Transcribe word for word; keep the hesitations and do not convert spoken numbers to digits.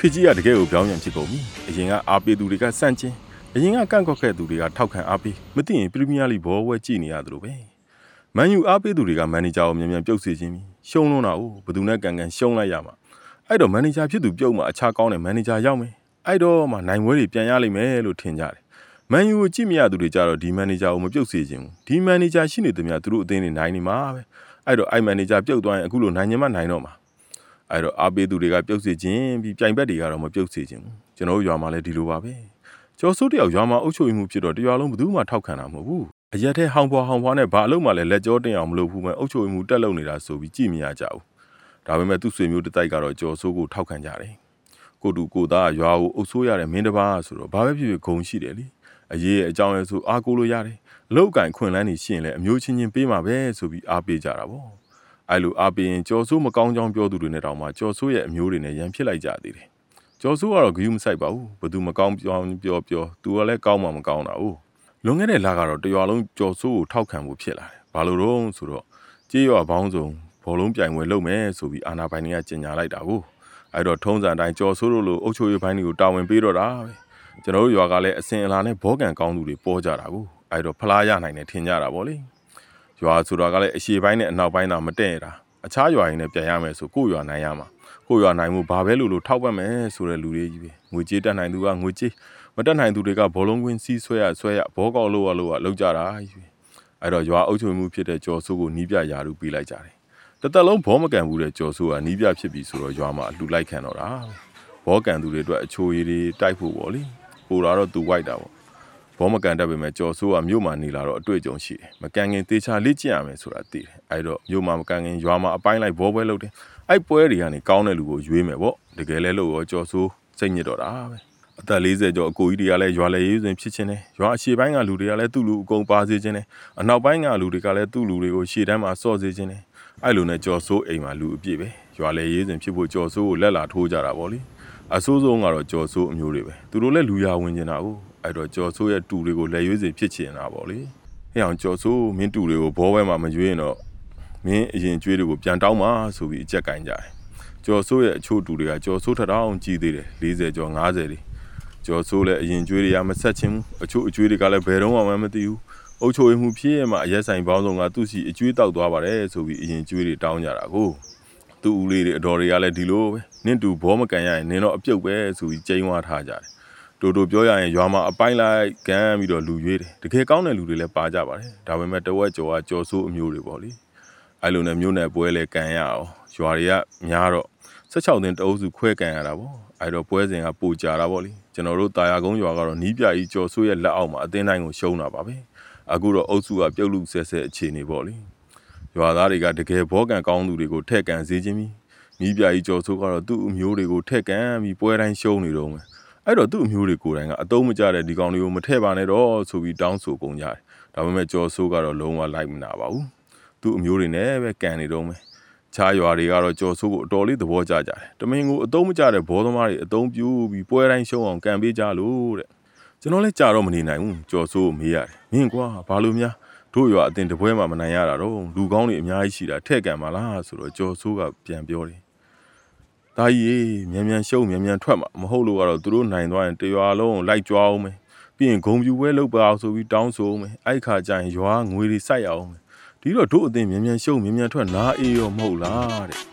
ခေကြီးကတကယ်ကိုပြောင်းပြန်ဖြစ်ကုန်ပြီအရင်ကအားပေးသူတွေကစန့်ကျင်အရင်ကကန့်ကွက်ခဲ့သူတွေကထောက်ခံအားပေးမသိရင်ပရီးမီးယားလိဘောဝဲကြည့်နေရသလိုပဲမန်ယူအားပေးသူတွေကမန်နေဂျာကိုမြန်မြန်ပြုတ်စေခြင်းရှုံးလုံးတာကိုဘယ်သူနဲ့ကန်ကန်ရှုံးလိုက်ရမှာအဲ့တော့မန်နေဂျာဖြစ်သူပြုတ်မှအခြားကောင်းတဲ့မန်နေဂျာရောက်မယ်အဲ့တော့မှနိုင်ပွဲတွေပြန်ရလိမ့်မယ်လို့ထင်ကြတယ်မန်ယူကိုကြည့်မရသူတွေကြတော့ဒီမန်နေဂျာကိုမပြုတ်စေခြင်းဘူးဒီမန်နေဂျာရှိနေသူများသူတို့အသင်းတွေနိုင်နေမှာပဲအဲ့တော့အဲ့မန်နေဂျာပြုတ်သွားရင်အခုလိုနိုင်ရင်မှနိုင်တော့မှာအဲ့တော့အားပေးသူတွေကပြုတ်စေခြင်းပြီးပြိုင်ဘက်တွေကတော့မပြုတ်စေခြင်းဘူးကျွန်တော်တို့ရွာမှာလည်းဒီလိုပါပဲကျော်စိုးတယောက်ရွာမှာအုပ်ချုပ်မှုဖြစ်တော့တရွာလုံးဘယ်သူမှထောက်ခံတာမဟုတ်ဘူးအရက်ထဲဟောင်းပွားဟောင်းပွားနဲ့ဘာအလုပ်မှလည်းလက်ကြောတင်အောင်မလုပ်ဘူးမဲ့အုပ်ချုပ်မှုတက်လုံနေတာဆိုပြီးကြည့်မရကြဘူးဒါပေမဲ့သူ့ဆွေမျိုးတစ်တိုက်ကတော့ကျော်စိုးကိုထောက်ခံကြတယ်ကိုတူကိုသားရွာကိုအုပ်ဆိုးရတဲ့မင်းတစ်ပါးဆိုတော့ဘာပဲဖြစ်ဖြစ်ဂုံရှိတယ်လေအရေးအကြောင်းလဲဆိုအားကိုးလို့ရတယ်အလုပ်ကင်ခွင့်လန်းနေရှင်လဲအမျိုးချင်းချင်းပေးမှာပဲဆိုပြီးအားပေးကြတာပေါ့အဲ့လိုအားပေးရင်ကျော်စိုးမကောင်းကြောင်းပြောသူတွေနဲ့တောင်မှကျော်စိုးရဲ့အမျိုးတွေနဲ့ရန်ဖြစ်လိုက်ကြသေးတယ်ကျော်စိုးကတော့ဂယုမဆိုင်ပါဘူးဘသူမကောင်းပြောင်းပြောပြောသူကလည်းကောင်းမှမကောင်းတာ哦လွန်ခဲ့တဲ့လကတော့တရွာလုံးကျော်စိုးကိုထောက်ခံဖို့ဖြစ်လာတယ်ဘာလို့တော့ဆိုတော့ကြေးရွာပေါင်းစုံဘောလုံးပြိုင်ပွဲလုပ်မယ်ဆိုပြီးအာဏာပိုင်တွေကကြေညာလိုက်တာကိုအဲ့တော့ထုံးစံတိုင်းကျော်စိုးတို့လိုအုပ်ချုပ်ရေးပိုင်းတွေကိုတာဝန်ပေးတော့တာပဲကျွန်တော်တို့ရွာကလည်းအစင်အလာနဲ့ဘောကန်ကောင်းသူတွေပေါ်ကြတာကိုအဲ့တော့ဖလားရနိုင်တယ်ထင်ကြတာဗောလေရွာဆိုတာကလည်းအရှေ့ပိုင်းနဲ့အနောက်ပိုင်းသာမတည့်တာအခြားရွာရင်းနဲ့ပြန်ရမယ်ဆိုကို့ရွာနိုင်ရမှာကို့ရွာနိုင်မှုဘာပဲလို့လို့ထောက်ပတ်မယ်ဆိုတဲ့လူတွေကြီးပဲငွေကြေးတက်နိုင်သူကငွေကြေးမတက်နိုင်သူတွေကဘောလုံးကွင်းစီးဆွဲရဆွဲရဘောကောက်လို့ရလို့ရလောက်ကြတာကြီးပဲအဲ့တော့ရွာအုပ်ချုပ်မှုဖြစ်တဲ့ကျော်စိုးကိုနီးပြရာထူးပေးလိုက်ကြတယ်တသက်လုံးဘောမကန်ဘူးတဲ့ကျော်စိုးကနီးပြဖြစ်ပြီဆိုတော့ရွာမှာအလှလိုက်ခံတော့တာဘောကန်သူတွေအတွက်အချိုးရည်တွေတိုက်ဖို့ပေါ့လေပိုလာတော့သူဝိုက်တာပေါ့ဘောမကန်တတ်ပေမဲ့ကျော်စိုးကမြို့မှာနေလာတော့အတွေ့အကြုံရှိတယ်မကန်ခင်တေချာလေ့ကျင့်ရမယ်ဆိုတာသိတယ်အဲ့တော့မြို့မှာမကန်ခင်ရွာမှာအပိုင်းလိုက်ဘောပွဲလုပ်တယ်အဲ့ပွဲတွေကနေကောင်းတဲ့လူကိုရွေးမယ်ပေါ့တကယ်လဲလို့ရောကျော်စိုးစိတ်ညစ်တော့တာပဲအသက်၄၀ကျော်အကိုကြီးတွေကလည်းရွာလေရေးစဉ်ဖြစ်ချင်းတယ်ရွာအရှေ့ပိုင်းကလူတွေကလည်းသူ့လူအကုန်ပါစေချင်းတယ်အနောက်ပိုင်းကလူတွေကလည်းသူ့လူတွေကိုရှေ့တန်းမှာစော့စေချင်းတယ်အဲ့လိုနဲ့ကျော်စိုးအိမ်မှာလူအပြည့်ပဲရွာလေရေးစဉ်ဖြစ်ဖို့ကျော်စိုးကိုလက်လာထိုးကြတာပေါ့လေအဆိုးဆုံးကတော့ကျော်စိုးအမျိုးတွေပဲသူတို့လည်းလူရဝင်နေတာကိုအဲ့တော့ကျော်စိုးရဲ့တူတွေကိုလက်ရွေးစဉ်ဖြစ်ချင်တာပေါ့လေဟဲ့အောင်ကျော်စိုးမင်းတူတွေကိုဘောပွဲမှာမရွေးရင်တော့မင်းအရင်ကျွေးတွေကိုပြန်တောင်းပါဆိုပြီးအကြက်ကိုင်းကြတယ်ကျော်စိုးရဲ့အချို့တူတွေကကျော်စိုးထထောင်ကြီးသေးတယ်၄၀ကျော်၅၀တွေကျော်စိုးလည်းအရင်ကျွေးတွေကမဆက်ချင်းဘူးအချို့အကျွေးတွေကလည်းဘယ်တော့မှမသိဘူးအုပ်ချုပ်ရေးမှုဖြစ်ရမှာအရက်ဆိုင်ပေါင်းစုံကသူ့စီအကျွေးတောက်သွားပါတယ်ဆိုပြီးအရင်ကျွေးတွေတောင်းကြတာကိုသူ့ဦးလေးတွေအတော်တွေကလည်းဒီလိုပဲနင့်တူဘောမကန်ရရင်နင်တော့အပြုတ်ပဲဆိုပြီးကျိန်းဝါထားကြတယ်တိုးတိုးပြောရရင်ရွာမှာအပိုင်းလိုက်ကန်ပြီးတော့လူရွေးတယ်တကယ်ကောင်းတဲ့လူတွေလည်းပါကြပါတယ်ဒါပေမဲ့တဝက်ကျော်ကကျော်စိုးအမျိုးတွေပေါ့လေအဲ့လိုနဲ့မျိုးနယ်ပွဲလဲကန်ရအောင်ရွာတွေကများတော့၁၆သင်းတအုပ်စုခွဲကန်ရတာပေါ့အဲ့တော့ပွဲစဉ်ကပိုကြတာပေါ့လေကျွန်တော်တို့တာယာကုန်းရွာကတော့နီးပြကြီးကျော်စိုးရဲ့လက်အောက်မှာအသင်းတိုင်းကိုရှုံးတာပါပဲအခုတော့အုပ်စုကပြုတ်လူဆဲဆဲအခြေအနေပေါ့လေရွာသားတွေကတကယ်ဘောကန်ကောင်းသူတွေကိုထက်ကန်စေခြင်းပြီးနီးပြကြီးကျော်စိုးကတော့သူ့အမျိုးတွေကိုထက်ကန်ပြီးပွဲတိုင်းရှုံးနေတော့မယ်အဲ့တော့သူ့အမျိုးတွေကိုယ်တိုင်ကအတုံးမကြတဲ့ဒီကောင်တွေကိုမထည့်ပါနဲ့တော့ဆိုပြီးတောင်းဆိုကုန်ကြတယ်ဒါပေမဲ့ကျော်စိုးကတော့လုံးဝလိုက်မနာပါဘူးသူ့အမျိုးတွေနဲ့ပဲကန်နေတော့မယ်ခြားရွာတွေကတော့ကျော်စိုးကိုအတော်လေးသဘောကျကြတယ်တမင်ကိုအတုံးမကြတဲ့ဘောသမားတွေအတုံးပြူပြီးပွဲတိုင်းရှုံးအောင်ကန်ပေးကြလို့တဲ့ကျွန်တော်လည်းကြာတော့မနေနိုင်ဘူးကျော်စိုးကိုမေးရတယ်မင်းကွာဘာလို့များတို့ရွာအတင်တပွဲမှမနိုင်ရတာတော့လူကောင်းတွေအများကြီးရှိတာထည့်ကန်ပါလားဆိုတော့ကျော်စိုးကပြန်ပြောတယ်ဒါကြီးမြန်မြန်ရှုံးမြန်မြန်ထွက်မှာမဟုတ်လို့ကတော့သူတို့နိုင်သွားရင်တရွာလုံးလိုက်ကြွားအောင်မယ်ပြီးရင်ဂုံပြူပွဲလုပ်ပါအောင်ဆိုပြီးတောင်းဆိုအောင်မယ်အဲ့ခါကျရင်ရွာငွေတွေစိုက်ရအောင်မယ်ဒီတော့တို့အတင်မြန်မြန်ရှုံးမြန်မြန်ထွက်နားအေးရောမဟုတ်လားတဲ့